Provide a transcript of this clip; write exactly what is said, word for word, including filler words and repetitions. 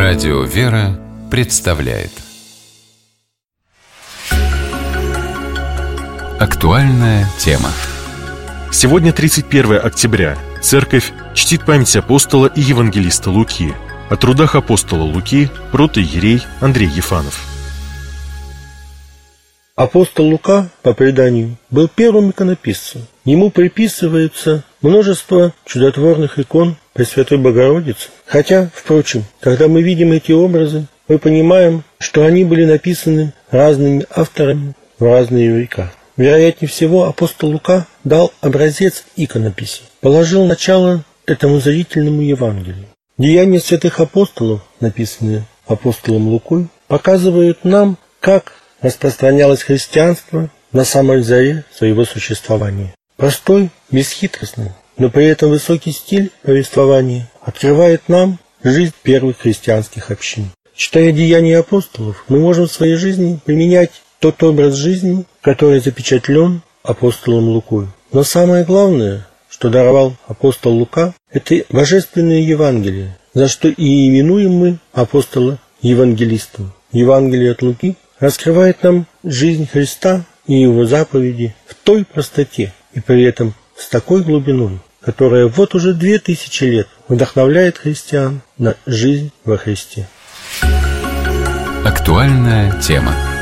Радио «Вера» представляет актуальная тема. Сегодня тридцать первое октября. Церковь чтит память апостола и евангелиста Луки. О трудах апостола Луки протоиерей Андрей Ефанов. Апостол Лука, по преданию, был первым иконописцем. Ему приписывается множество чудотворных икон Пресвятой Богородицы. Хотя, впрочем, когда мы видим эти образы, мы понимаем, что они были написаны разными авторами в разные века. Вероятнее всего, апостол Лука дал образец иконописи, положил начало этому зрительному Евангелию. Деяния святых апостолов, написанные апостолом Лукой, показывают нам, как распространялось христианство на самой заре своего существования. Простой, бесхитростный, но при этом высокий стиль повествования открывает нам жизнь первых христианских общин. Читая деяния апостолов, мы можем в своей жизни применять тот образ жизни, который запечатлен апостолом Лукой. Но самое главное, что даровал апостол Лука, это божественное Евангелие, за что и именуем мы апостола евангелистом. Евангелие от Луки раскрывает нам жизнь Христа и Его заповеди в той простоте и при этом с такой глубиной, которая вот уже две тысячи лет вдохновляет христиан на жизнь во Христе. Актуальная тема.